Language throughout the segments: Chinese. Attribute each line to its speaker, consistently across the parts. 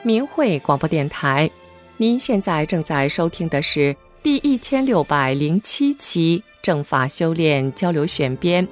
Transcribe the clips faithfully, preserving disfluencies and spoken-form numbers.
Speaker 1: 明慧广播电台，您现在正在收听的是第一千六百零七期正法修炼交流选编。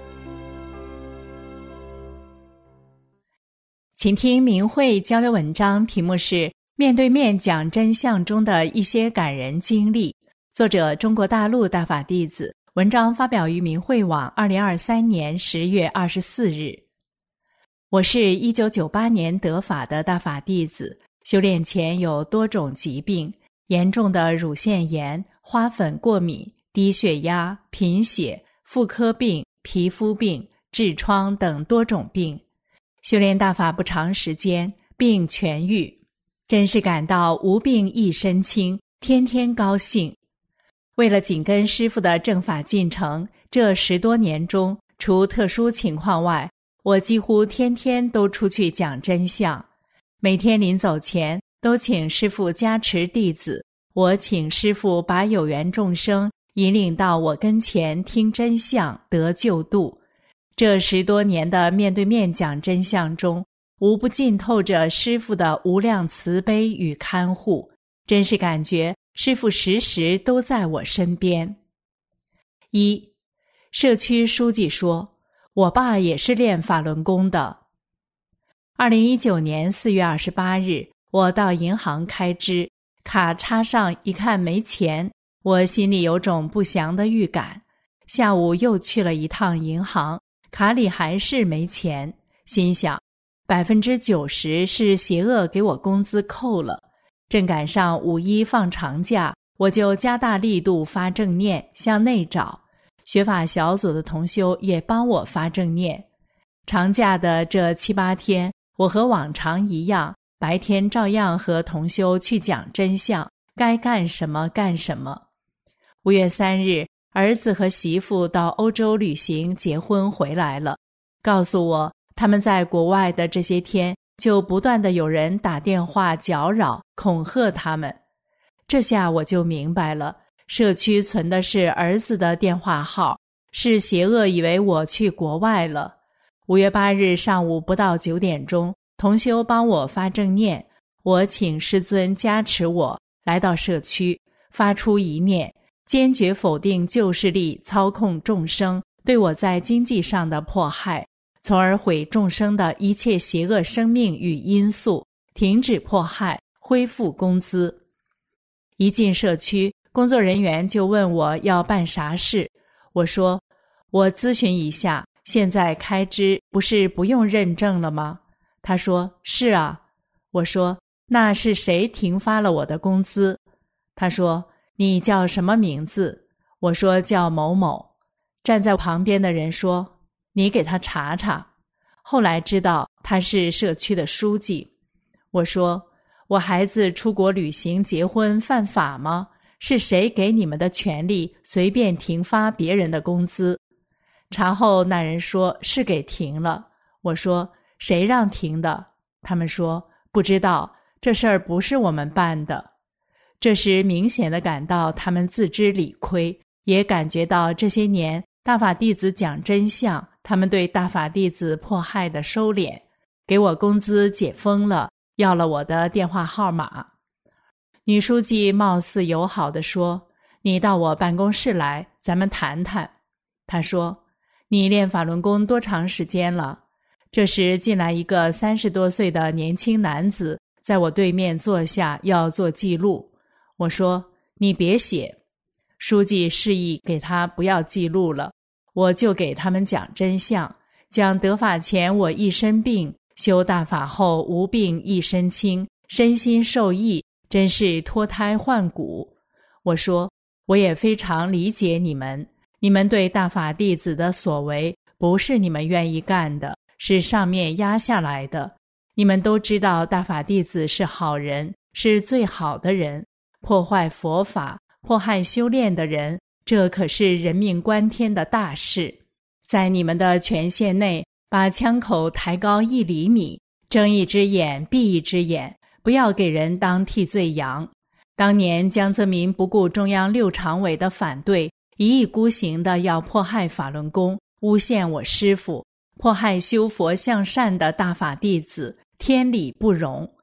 Speaker 2: 请听明慧交流文章，题目是面对面讲真相中的一些感人经历，作者中国大陆大法弟子，文章发表于明慧网二零二三年十月二十四日。我是一九九八年得法的大法弟子，修炼前有多种疾病，严重的乳腺炎、花粉过敏、低血压、贫血、妇科病、皮肤病、痔疮等多种病。修炼大法不长时间，病痊愈，真是感到无病一身轻，天天高兴。为了紧跟师父的正法进程，这十多年中，除特殊情况外，我几乎天天都出去讲真相。每天临走前都请师父加持弟子，我请师父把有缘众生引领到我跟前听真相得救度。这十多年的面对面讲真相中，无不浸透着师父的无量慈悲与看护，真是感觉师父时时都在我身边。一，社区书记说，我爸也是练法轮功的。二零一九年四月二十八日，我到银行开支，卡插上一看没钱，我心里有种不祥的预感。下午又去了一趟银行，卡里还是没钱，心想百分之九十是邪恶给我工资扣了。正赶上五一放长假，我就加大力度发正念，向内找。学法小组的同修也帮我发正念。长假的这七八天，我和往常一样，白天照样和同修去讲真相，该干什么干什么。五月三日，儿子和媳妇到欧洲旅行结婚回来了，告诉我他们在国外的这些天就不断的有人打电话搅扰恐吓他们。这下我就明白了，社区存的是儿子的电话号，是邪恶以为我去国外了。五月八日上午不到九点钟，同修帮我发正念，我请师尊加持我，来到社区，发出一念，坚决否定旧势力操控众生对我在经济上的迫害，从而毁众生的一切邪恶生命与因素，停止迫害，恢复工资。一进社区，工作人员就问我要办啥事，我说我咨询一下，现在开支不是不用认证了吗？他说是啊。我说那是谁停发了我的工资？他说你叫什么名字？我说叫某某。站在旁边的人说你给他查查。后来知道他是社区的书记。我说我孩子出国旅行结婚犯法吗？是谁给你们的权利随便停发别人的工资？查后那人说是给停了。我说谁让停的？他们说不知道，这事儿不是我们办的。这时明显地感到他们自知理亏，也感觉到这些年大法弟子讲真相，他们对大法弟子迫害的收敛，给我工资解封了，要了我的电话号码。女书记貌似友好地说，你到我办公室来，咱们谈谈。她说你练法轮功多长时间了？这时进来一个三十多岁的年轻男子，在我对面坐下要做记录。我说你别写。书记示意给他不要记录了，我就给他们讲真相，讲得法前我一身病，修大法后无病一身轻，身心受益，真是脱胎换骨。我说我也非常理解你们，你们对大法弟子的所为不是你们愿意干的，是上面压下来的。你们都知道大法弟子是好人，是最好的人，破坏佛法迫害修炼的人，这可是人命关天的大事。在你们的权限内，把枪口抬高一厘米，睁一只眼闭一只眼，不要给人当替罪羊。当年江泽民不顾中央六常委的反对，一意孤行的要迫害法轮功，诬陷我师父，迫害修佛向善的大法弟子，天理不容。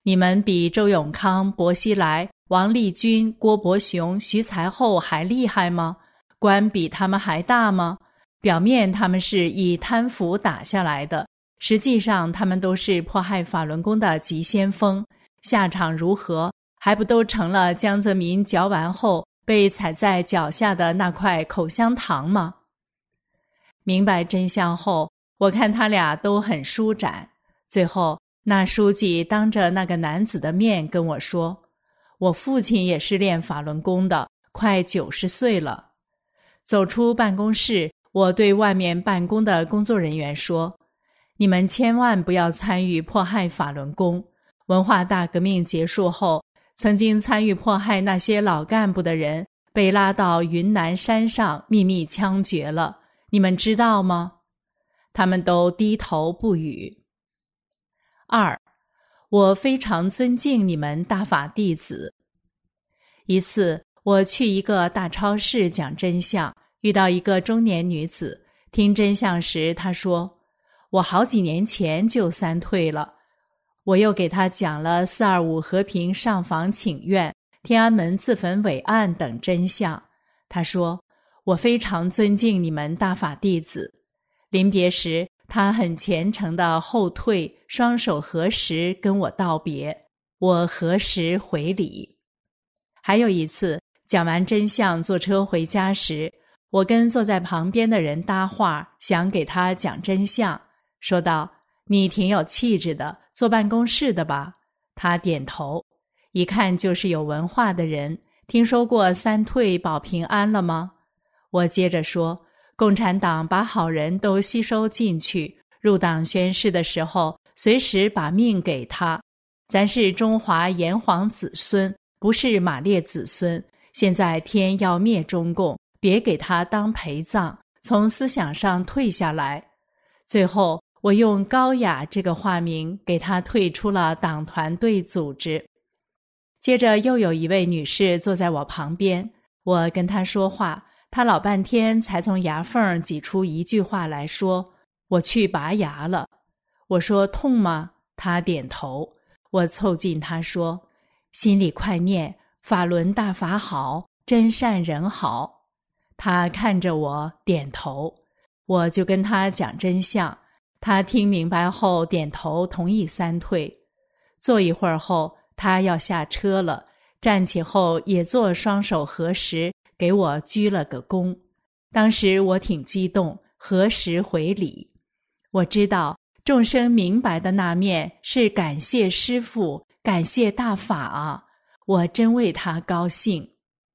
Speaker 2: 你们比周永康、薄熙来、王立军、郭伯雄、徐才厚还厉害吗？官比他们还大吗？表面他们是以贪腐打下来的，实际上他们都是迫害法轮功的急先锋，下场如何，还不都成了江泽民嚼完后被踩在脚下的那块口香糖吗？明白真相后，我看他俩都很舒展。最后那书记当着那个男子的面跟我说，我父亲也是练法轮功的，快九十岁了。走出办公室，我对外面办公的工作人员说，你们千万不要参与迫害法轮功。文化大革命结束后，曾经参与迫害那些老干部的人被拉到云南山上秘密枪决了，你们知道吗？他们都低头不语。二，我非常尊敬你们大法弟子。一次我去一个大超市讲真相，遇到一个中年女子，听真相时她说，我好几年前就三退了。我又给她讲了四二五和平上访请愿、天安门自焚伟案等真相。她说，我非常尊敬你们大法弟子。临别时，她很虔诚地后退，双手合十跟我道别，我合十回礼。还有一次讲完真相坐车回家时，我跟坐在旁边的人搭话，想给他讲真相，说道，你挺有气质的，坐办公室的吧？他点头，一看就是有文化的人，听说过三退保平安了吗？我接着说，共产党把好人都吸收进去，入党宣誓的时候随时把命给他，咱是中华炎黄子孙，不是马列子孙，现在天要灭中共，别给他当陪葬，从思想上退下来。最后我用高雅这个化名给他退出了党团队组织。接着又有一位女士坐在我旁边，我跟她说话，她老半天才从牙缝挤出一句话来说，我去拔牙了。我说痛吗？她点头。我凑近她说，心里快念法轮大法好，真善人好。她看着我点头，我就跟她讲真相，她听明白后点头同意三退。坐一会儿后，她要下车了，站起后也做双手合十，给我鞠了个躬。当时我挺激动，合十回礼。我知道众生明白的那面是感谢师父，感谢大法啊，我真为他高兴。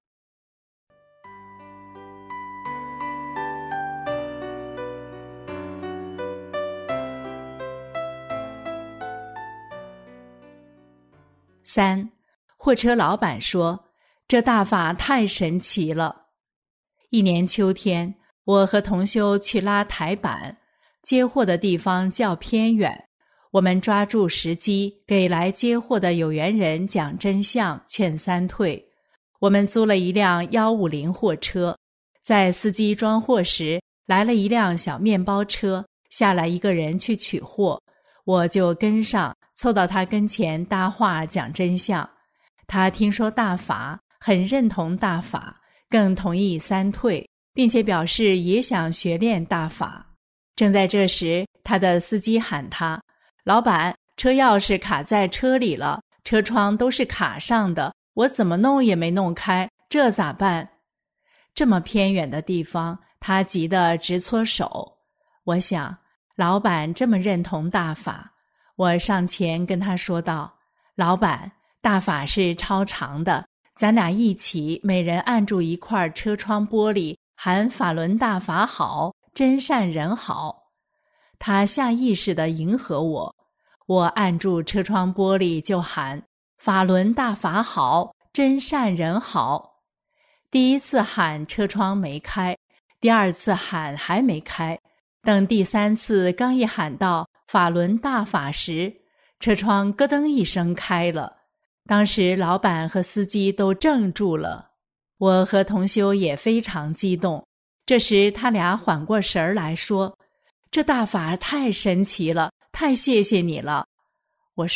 Speaker 2: 三，货车老板说，这大法太神奇了。一年秋天，我和同修去拉台板，接货的地方较偏远，我们抓住时机给来接货的有缘人讲真相，劝三退。我们租了一辆一五零货车，在司机装货时，来了一辆小面包车，下来一个人去取货，我就跟上，凑到他跟前搭话讲真相。他听说大法，很认同大法，更同意三退，并且表示也想学练大法。正在这时，他的司机喊他，老板，车钥匙卡在车里了，车窗都是卡上的，我怎么弄也没弄开，这咋办？这么偏远的地方，他急得直搓手。我想，老板这么认同大法，我上前跟他说道，老板，大法是超长的，咱俩一起每人按住一块车窗玻璃，喊法轮大法好，真善人好。他下意识地迎合我，我按住车窗玻璃就喊法轮大法好，真善人好。第一次喊车窗没开，第二次喊还没开，等第三次刚一喊到法轮大法时，车窗咯噔一声开了。当时老板和司机都怔住了，我和同修也非常激动。这时他俩缓过神儿来说，这大法太神奇了，太谢谢你了。我说，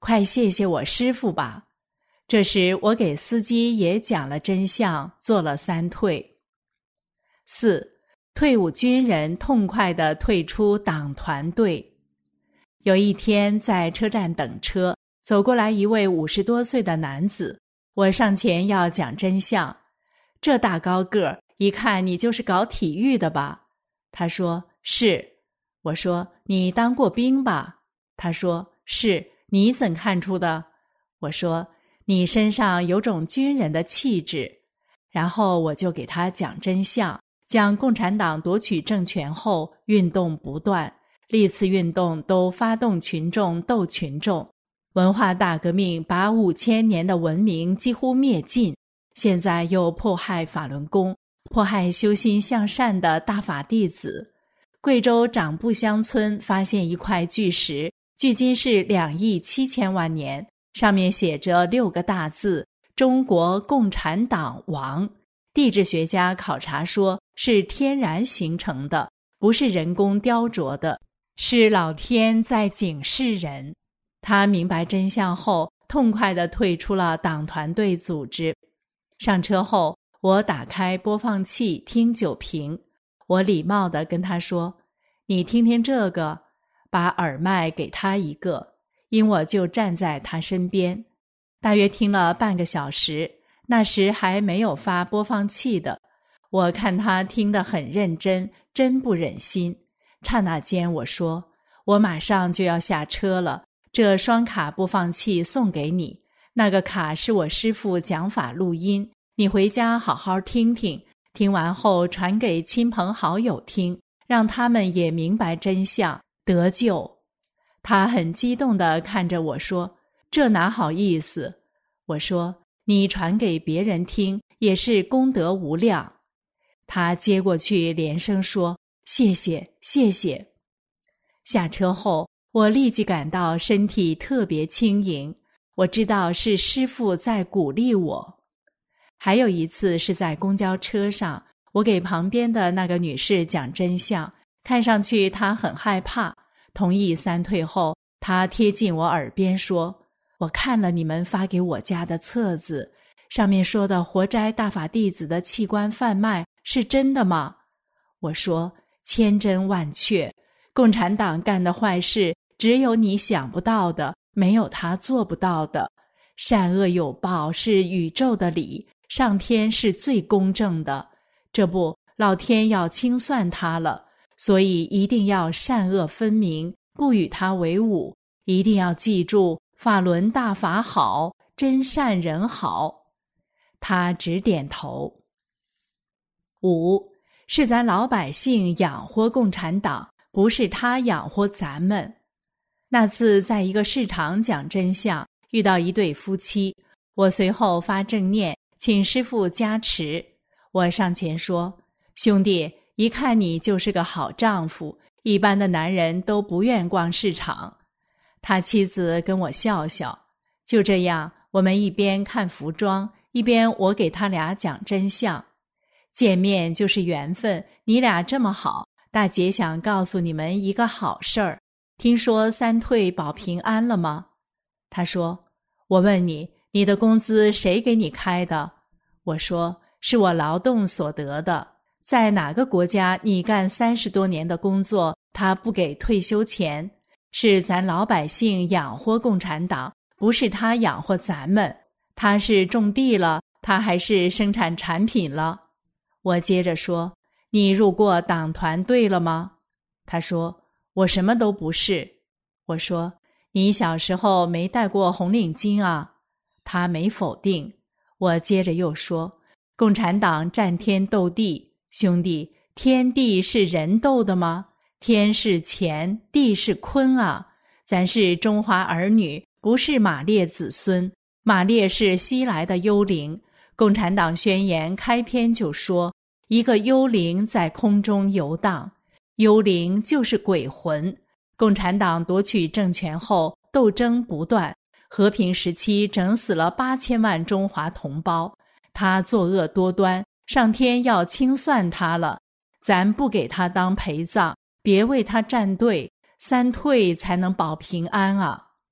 Speaker 2: 快谢谢我师父吧。这时我给司机也讲了真相，做了三退。四，退伍军人痛快地退出党团队。有一天在车站等车，走过来一位五十多岁的男子，我上前要讲真相。这大高个儿，一看你就是搞体育的吧？他说是。我说你当过兵吧？他说是。你怎看出的？我说你身上有种军人的气质。然后我就给他讲真相，讲共产党夺取政权后运动不断，历次运动都发动群众斗群众，文化大革命把五千年的文明几乎灭尽，现在又迫害法轮功，迫害修心向善的大法弟子。贵州长布乡村发现一块巨石，距今是两亿七千万年，上面写着六个大字：中国共产党亡。地质学家考察说是天然形成的，不是人工雕琢的，是老天在警示人。他明白真相后，痛快地退出了党团队组织。上车后，我打开播放器听九评，我礼貌地跟他说：“你听听这个。”把耳麦给他一个，因我就站在他身边。大约听了半个小时，那时还没有发播放器的。我看他听得很认真，真不忍心。刹那间我说：“我马上就要下车了，这双卡播放器送给你，那个卡是我师父讲法录音，你回家好好听听，听完后传给亲朋好友听，让他们也明白真相，得救。”他很激动地看着我说：“这哪好意思？”我说：“你传给别人听也是功德无量。”他接过去连声说：“谢谢，谢谢。”下车后，我立即感到身体特别轻盈，我知道是师父在鼓励我。还有一次是在公交车上，我给旁边的那个女士讲真相，看上去她很害怕。同意三退后，她贴近我耳边说：“我看了你们发给我家的册子，上面说的活摘大法弟子的器官贩卖是真的吗？”我说：“千真万确，共产党干的坏事只有你想不到的，没有他做不到的。善恶有报是宇宙的理，上天是最公正的，这不，老天要清算他了，所以一定要善恶分明，不与他为伍，一定要记住法轮大法好，真善人好。”他只点头。五，是咱老百姓养活共产党，不是他养活咱们。那次在一个市场讲真相，遇到一对夫妻，我随后发正念，请师父加持。我上前说：“兄弟，一看你就是个好丈夫，一般的男人都不愿逛市场。”他妻子跟我笑笑。就这样，我们一边看服装，一边我给他俩讲真相。见面就是缘分，你俩这么好，大姐想告诉你们一个好事儿。听说三退保平安了吗？他说：“我问你，你的工资谁给你开的？”我说：“是我劳动所得的。在哪个国家你干三十多年的工作，他不给退休钱？是咱老百姓养活共产党，不是他养活咱们。他是种地了，他还是生产产品了？”我接着说：“你入过党团队了吗？”他说：“我什么都不是。”我说：“你小时候没戴过红领巾啊？”他没否定。我接着又说：“共产党战天斗地，兄弟，天地是人斗的吗？天是乾，地是坤啊！咱是中华儿女，不是马列子孙。马列是西来的幽灵。共产党宣言开篇就说，一个幽灵在空中游荡，幽灵就是鬼魂。共产党夺取政权后，斗争不断，和平时期整死了八千万中华同胞。他作恶多端，上天要清算他了。咱不给他当陪葬，别为他站队，三退才能保平安啊！”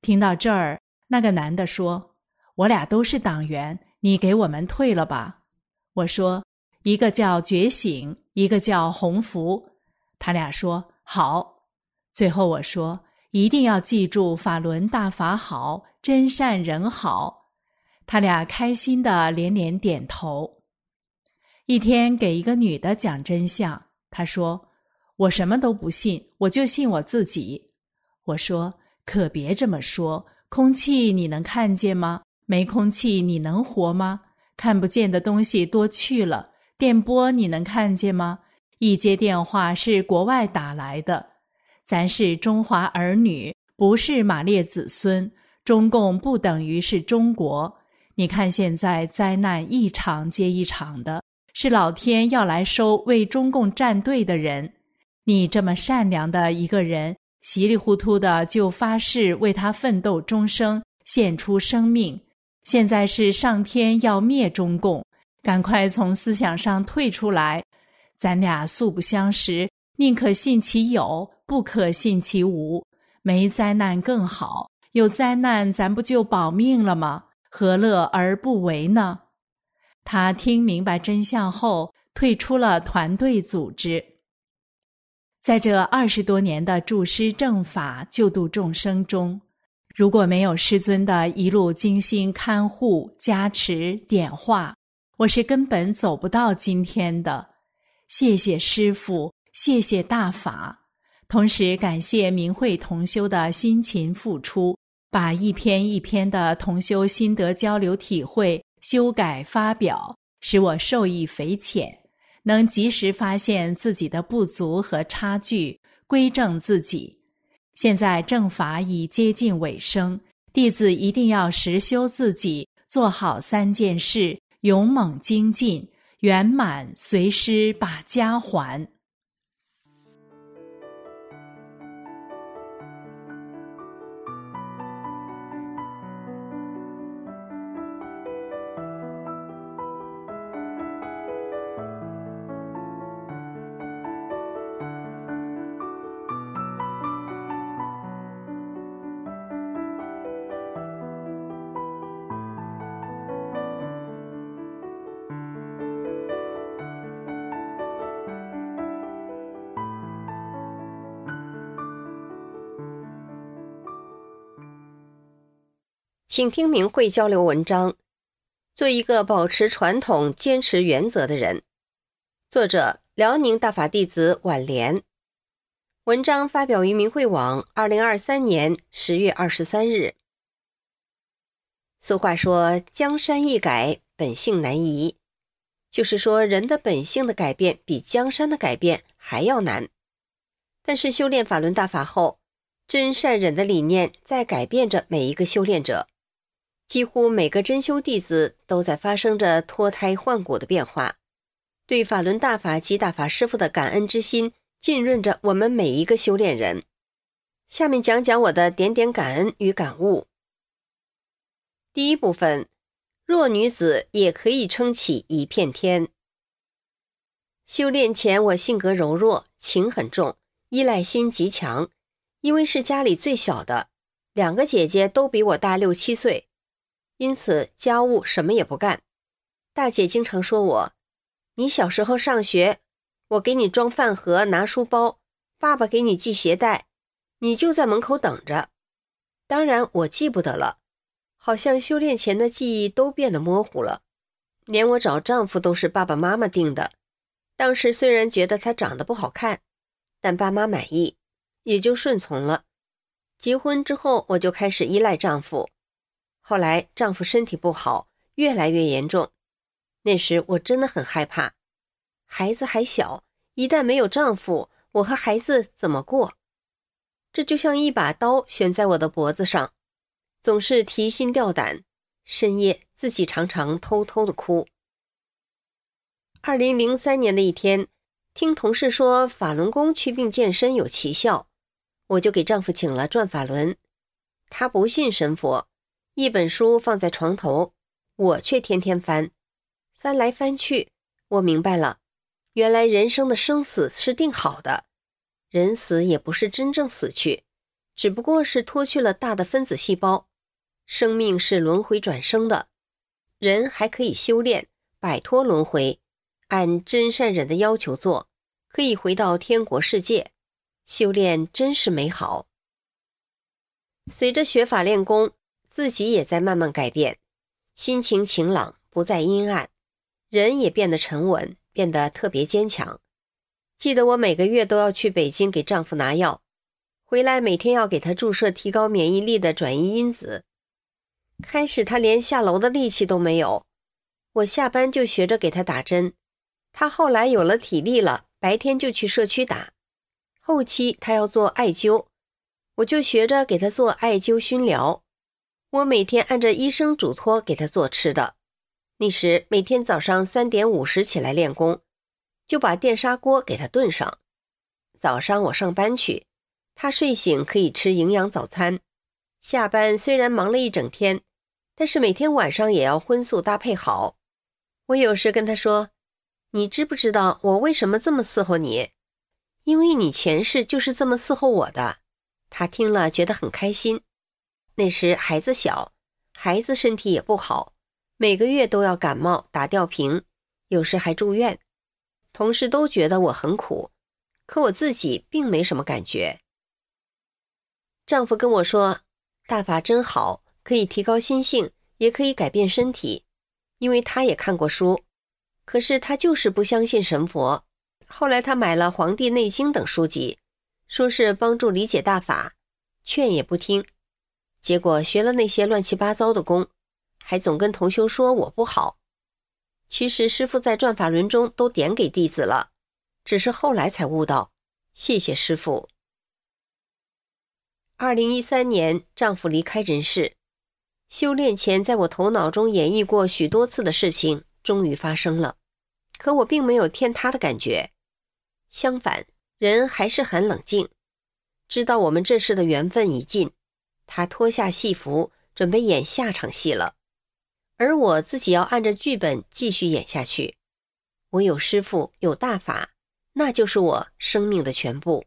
Speaker 2: 听到这儿，那个男的说，我俩都是党员，你给我们退了吧。我说，一个叫觉醒，一个叫鸿福。他俩说好。最后我说，一定要记住法轮大法好，真善人好。他俩开心地连连点头。一天给一个女的讲真相，她说，我什么都不信，我就信我自己。我说，可别这么说，空气你能看见吗？没空气你能活吗？看不见的东西多去了，电波你能看见吗？一接电话是国外打来的。咱是中华儿女，不是马列子孙，中共不等于是中国。你看现在灾难一场接一场的，是老天要来收为中共站队的人。你这么善良的一个人，稀里糊涂的就发誓为他奋斗终生，献出生命。现在是上天要灭中共，赶快从思想上退出来。咱俩素不相识，宁可信其有，不可信其无。没灾难更好，有灾难咱不就保命了吗？何乐而不为呢？他听明白真相后，退出了团队组织。在这二十多年的助师正法救度众生中，如果没有师尊的一路精心看护、加持、点化，我是根本走不到今天的。谢谢师父，谢谢大法，同时感谢明慧同修的辛勤付出，把一篇一篇的同修心得交流体会修改发表，使我受益匪浅，能及时发现自己的不足和差距，归正自己。现在正法已接近尾声，弟子一定要实修自己，做好三件事，勇猛精进，圆满随师把家还。
Speaker 3: 请听明慧交流文章，做一个保持传统、坚持原则的人。作者：辽宁大法弟子婉莲。文章发表于明慧网，二零二三年十月二十三日。俗话说，江山易改，本性难移，就是说人的本性的改变比江山的改变还要难。但是修炼法轮大法后，真善忍的理念在改变着每一个修炼者。几乎每个真修弟子都在发生着脱胎换骨的变化，对法轮大法及大法师父的感恩之心浸润着我们每一个修炼人。下面讲讲我的点点感恩与感悟。第一部分，弱女子也可以撑起一片天。修炼前我性格柔弱，情很重，依赖心极强，因为是家里最小的，两个姐姐都比我大六七岁，因此家务什么也不干。大姐经常说我，你小时候上学，我给你装饭盒拿书包，爸爸给你系鞋带，你就在门口等着。当然我记不得了，好像修炼前的记忆都变得模糊了。连我找丈夫都是爸爸妈妈定的，当时虽然觉得他长得不好看，但爸妈满意，也就顺从了。结婚之后我就开始依赖丈夫，后来丈夫身体不好，越来越严重。那时我真的很害怕，孩子还小，一旦没有丈夫，我和孩子怎么过？这就像一把刀悬在我的脖子上，总是提心吊胆，深夜自己常常偷偷的哭。二零零三年的一天，听同事说法轮功祛病健身有奇效，我就给丈夫请了转法轮。他不信神佛，一本书放在床头，我却天天翻，翻来翻去，我明白了，原来人生的生死是定好的，人死也不是真正死去， 只不过是脱去了大的分子细胞。生命是轮回转生的，人还可以修炼，摆脱轮回，按真善忍的要求做，可以回到天国世界。修炼真是美好。随着学法练功，自己也在慢慢改变，心情晴朗，不再阴暗，人也变得沉稳，变得特别坚强。记得我每个月都要去北京给丈夫拿药，回来每天要给他注射提高免疫力的转移因子。开始他连下楼的力气都没有，我下班就学着给他打针。他后来有了体力了，白天就去社区打。后期他要做艾灸，我就学着给他做艾灸熏疗。我每天按照医生嘱托给他做吃的。那时每天早上三点五十起来练功，就把电砂锅给他炖上。早上我上班去，他睡醒可以吃营养早餐。下班虽然忙了一整天，但是每天晚上也要荤素搭配好。我有时跟他说，你知不知道我为什么这么伺候你？因为你前世就是这么伺候我的。他听了觉得很开心。那时孩子小，孩子身体也不好，每个月都要感冒打吊瓶，有时还住院。同事都觉得我很苦，可我自己并没什么感觉。丈夫跟我说，大法真好，可以提高心性，也可以改变身体。因为他也看过书，可是他就是不相信神佛。后来他买了《黄帝内经》等书籍，说是帮助理解大法，劝也不听。结果学了那些乱七八糟的功，还总跟同修说我不好。其实师父在转法轮中都点给弟子了，只是后来才悟到，谢谢师父。二零一三年，丈夫离开人世。修炼前在我头脑中演绎过许多次的事情终于发生了，可我并没有天塌的感觉。相反，人还是很冷静，知道我们这世的缘分已尽，他脱下戏服准备演下场戏了，而我自己要按着剧本继续演下去。我有师父，有大法，那就是我生命的全部。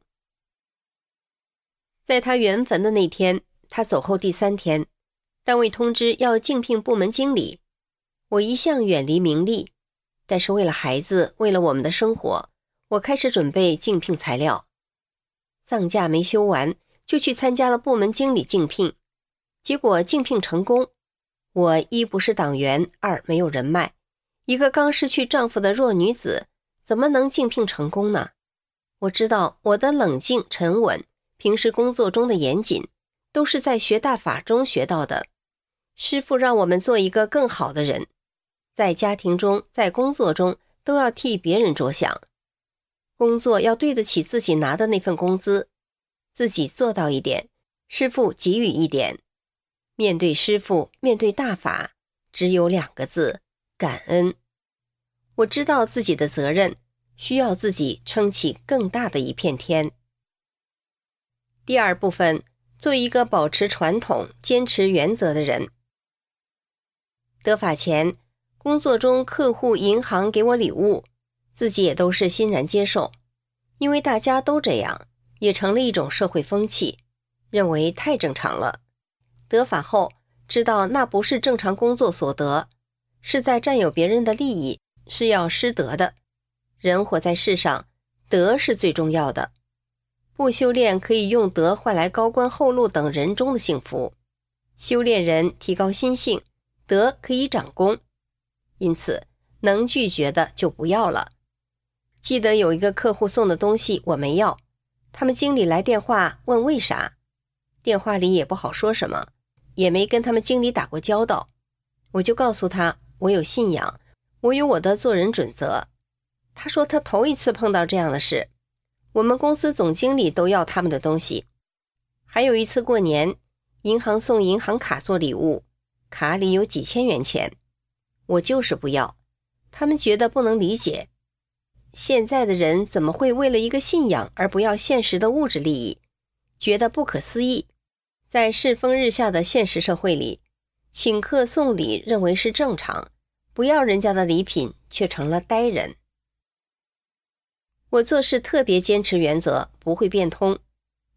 Speaker 3: 在他圆坟的那天，他走后第三天，单位通知要竞聘部门经理。我一向远离名利，但是为了孩子，为了我们的生活，我开始准备竞聘材料。葬假没休完，就去参加了部门经理竞聘，结果竞聘成功。我一不是党员，二没有人脉，一个刚失去丈夫的弱女子，怎么能竞聘成功呢？我知道我的冷静沉稳，平时工作中的严谨，都是在学大法中学到的。师父让我们做一个更好的人，在家庭中，在工作中都要替别人着想，工作要对得起自己拿的那份工资，自己做到一点，师父给予一点。面对师父，面对大法，只有两个字：感恩。我知道自己的责任，需要自己撑起更大的一片天。第二部分，做一个保持传统、坚持原则的人。得法前，工作中客户、银行给我礼物，自己也都是欣然接受，因为大家都这样，也成了一种社会风气，认为太正常了。得法后，知道那不是正常工作所得，是在占有别人的利益，是要失德的。人活在世上，德是最重要的。不修炼可以用德换来高官厚禄等人中的幸福，修炼人提高心性，德可以长功。因此，能拒绝的就不要了。记得有一个客户送的东西我没要，他们经理来电话问为啥，电话里也不好说什么，也没跟他们经理打过交道，我就告诉他我有信仰，我有我的做人准则。他说他头一次碰到这样的事，我们公司总经理都要他们的东西。还有一次过年，银行送银行卡做礼物，卡里有几千元钱，我就是不要，他们觉得不能理解。现在的人怎么会为了一个信仰而不要现实的物质利益，觉得不可思议。在世风日下的现实社会里，请客送礼认为是正常，不要人家的礼品却成了呆人。我做事特别坚持原则，不会变通。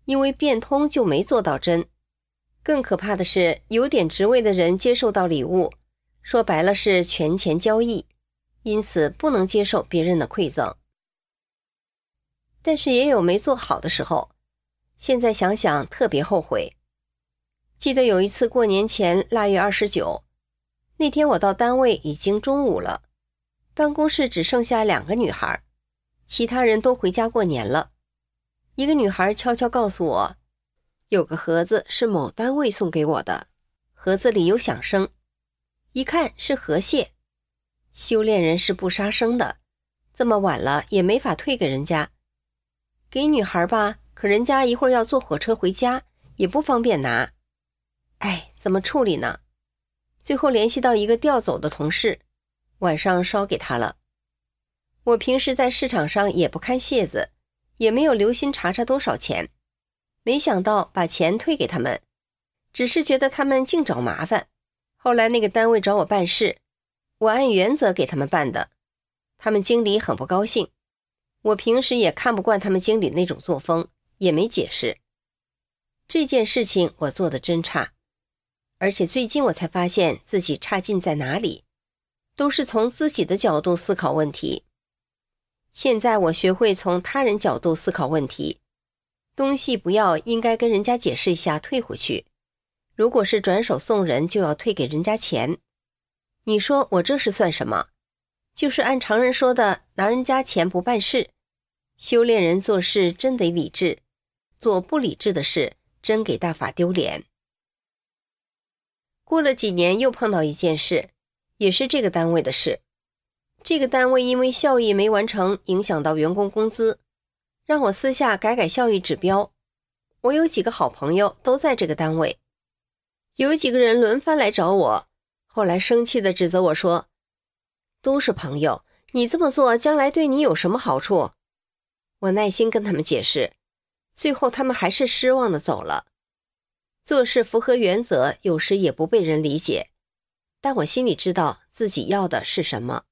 Speaker 3: 因为变通就没做到真。更可怕的是，有点职位的人接受到礼物，说白了是权钱交易，因此不能接受别人的馈赠。但是也有没做好的时候，现在想想特别后悔。记得有一次过年前腊月二十九，那天我到单位已经中午了，办公室只剩下两个女孩，其他人都回家过年了。一个女孩悄悄告诉我，有个盒子是某单位送给我的，盒子里有响声，一看是河蟹。修炼人是不杀生的，这么晚了也没法退给人家。给女孩吧，可人家一会儿要坐火车回家，也不方便拿。哎，怎么处理呢？最后联系到一个调走的同事，晚上烧给他了。我平时在市场上也不看蟹子，也没有留心查查多少钱，没想到把钱退给他们，只是觉得他们净找麻烦。后来那个单位找我办事，我按原则给他们办的，他们经理很不高兴。我平时也看不惯他们经理那种作风，也没解释。这件事情我做得真差，而且最近我才发现自己差劲在哪里，都是从自己的角度思考问题。现在我学会从他人角度思考问题，东西不要应该跟人家解释一下退回去，如果是转手送人就要退给人家钱。你说我这是算什么？就是按常人说的，拿人家钱不办事。修炼人做事真得理智，做不理智的事真给大法丢脸。过了几年又碰到一件事，也是这个单位的事。这个单位因为效益没完成，影响到员工工资，让我私下改改效益指标。我有几个好朋友都在这个单位，有几个人轮番来找我，后来生气地指责我说，都是朋友，你这么做将来对你有什么好处？我耐心跟他们解释，最后他们还是失望地走了。做事符合原则，有时也不被人理解，但我心里知道自己要的是什么。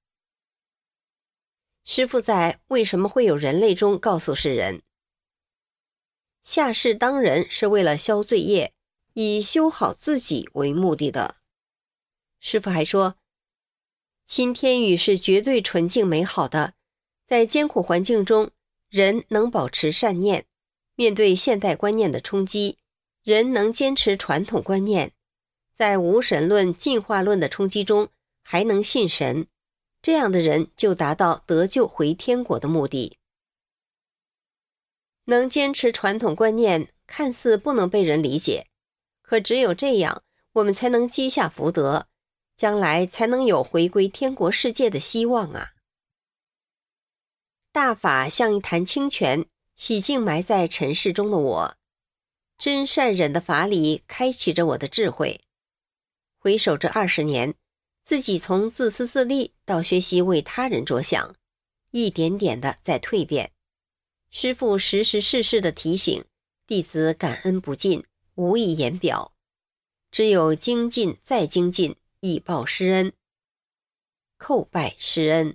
Speaker 3: 师父在《为什么会有人类》中告诉世人，下世当人是为了消罪业，以修好自己为目的的。师父还说，新天宇是绝对纯净美好的，在艰苦环境中，人能保持善念，面对现代观念的冲击，人能坚持传统观念，在无神论、进化论的冲击中还能信神，这样的人就达到得救回天国的目的。能坚持传统观念，看似不能被人理解，可只有这样，我们才能积下福德，将来才能有回归天国世界的希望啊！大法像一潭清泉，洗净埋在尘世中的我，真善忍的法理开启着我的智慧。回首这二十年，自己从自私自利到学习为他人着想，一点点的在蜕变。师父时时事事的提醒，弟子感恩不尽，无以言表。只有精进再精进，以报师恩，叩拜师恩。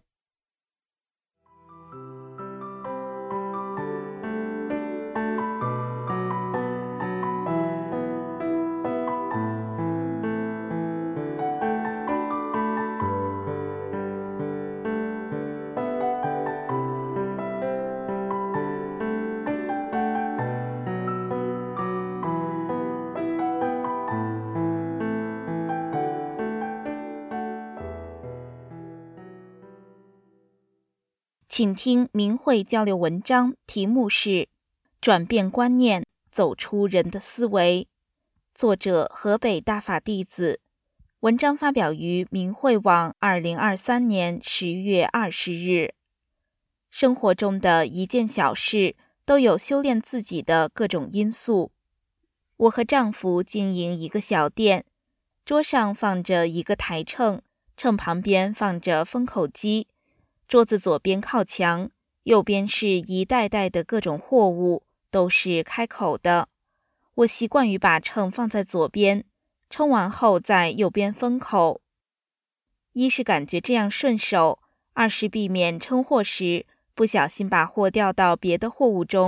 Speaker 4: 请听明慧交流文章，题目是转变观念，走出人的思维，作者河北大法弟子，文章发表于明慧网二零二三年十月二十日。生活中的一件小事都有修炼自己的各种因素。我和丈夫经营一个小店，桌上放着一个台秤，秤旁边放着封口机，桌子左边靠墙，右边是一袋袋的各种货物，都是开口的。我习惯于把秤放在左边，称完后在右边封口。一是感觉这样顺手，二是避免称货时不小心把货掉到别的货物中，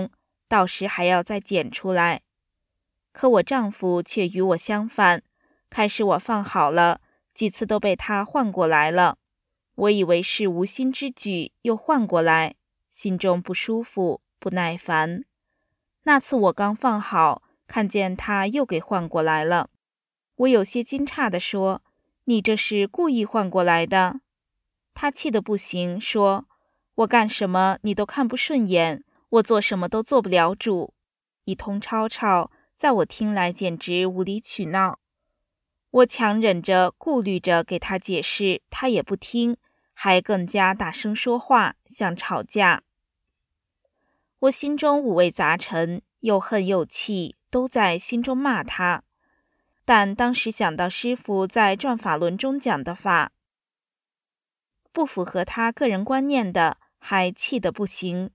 Speaker 4: 到时还要再捡出来。可我丈夫却与我相反，开始我放好了，几次都被他换过来了。我以为是无心之举，又换过来，心中不舒服，不耐烦。那次我刚放好，看见他又给换过来了。我有些惊诧地说：“你这是故意换过来的？”他气得不行，说：“我干什么你都看不顺眼，我做什么都做不了主。”一通吵吵，在我听来简直无理取闹。我强忍着顾虑着给他解释，他也不听，还更加大声说话，像吵架。我心中五味杂陈，又恨又气，都在心中骂他。但当时想到师父在转法轮中讲的法，不符合他个人观念的，还气得不行。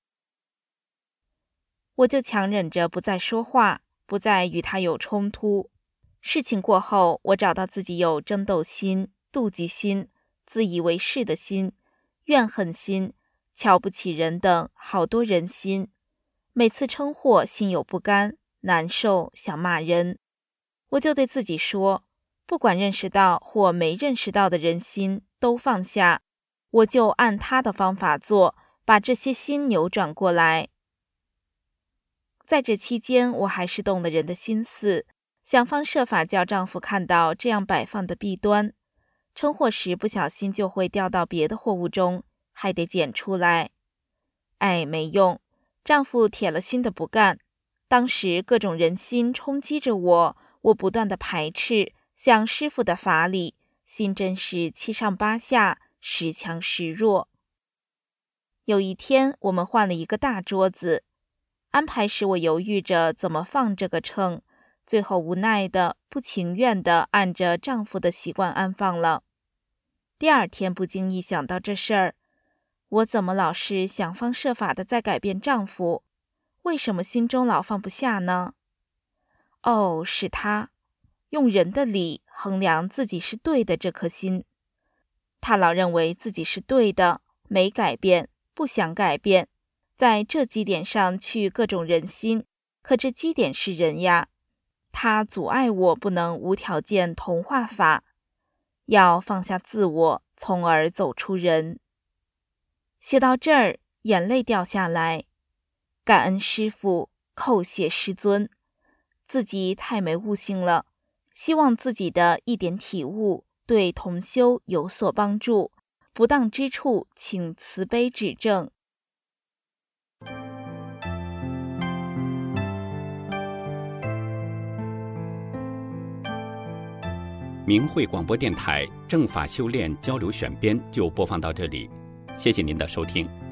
Speaker 4: 我就强忍着不再说话，不再与他有冲突。事情过后，我找到自己有争斗心、妒忌心、自以为是的心、怨恨心、瞧不起人等好多人心。每次称祸，心有不甘，难受，想骂人。我就对自己说，不管认识到或没认识到的人心都放下，我就按他的方法做，把这些心扭转过来。在这期间，我还是动了人的心思，想方设法叫丈夫看到这样摆放的弊端。称货时不小心就会掉到别的货物中，还得捡出来。哎，没用，丈夫铁了心的不干。当时各种人心冲击着我，我不断的排斥，向师父的法理，心真是七上八下，时强时弱。有一天，我们换了一个大桌子，安排时我犹豫着怎么放这个秤，最后无奈的、不情愿的按着丈夫的习惯安放了。第二天不经意想到这事儿，我怎么老是想方设法的在改变丈夫？为什么心中老放不下呢？哦，是他用人的理衡量自己是对的这颗心。他老认为自己是对的，没改变，不想改变，在这基点上去各种人心，可这基点是人呀。他阻碍我不能无条件同化法，要放下自我，从而走出人。写到这儿，眼泪掉下来，感恩师父，叩谢师尊，自己太没悟性了，希望自己的一点体悟对同修有所帮助，不当之处请慈悲指正。
Speaker 5: 明慧广播电台正法修炼交流选编就播放到这里，谢谢您的收听。